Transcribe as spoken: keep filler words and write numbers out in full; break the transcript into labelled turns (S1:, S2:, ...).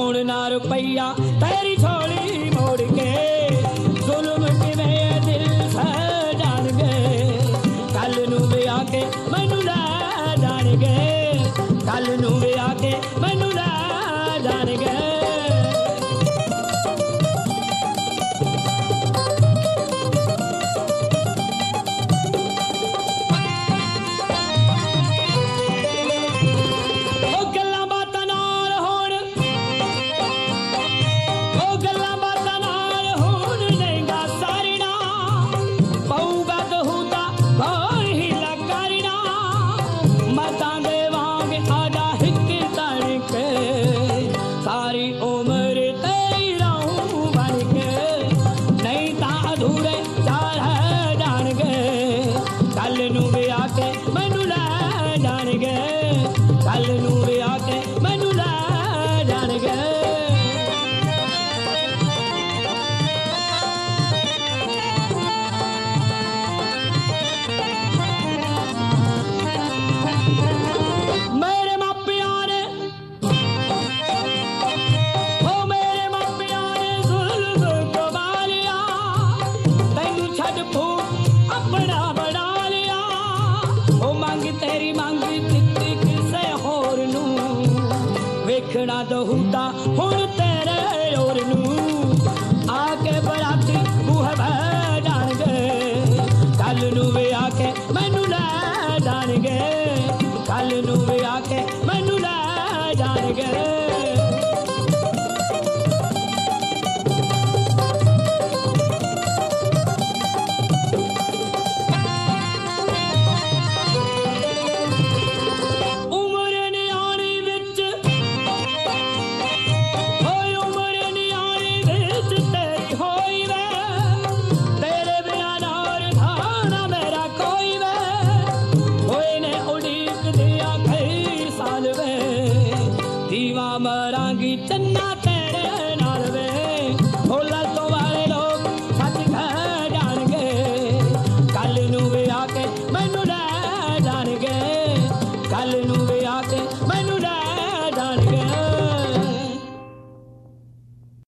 S1: हुण ना रुपया तेरी झोली मोड़ के जुल्म किवें दिल सह जाणगे कल नूं विआह के मैनूं लै जाणगे कल नूं विआह के मैनूं लै जाणगे देखना दहूता हुण तेरे और नूं आके बराती बूहे बह जाणगे कल नूं विआह के मैनूं लै जाणगे कल नूं विआह के मैनूं लै जाणगे मरांगी चन्ना ते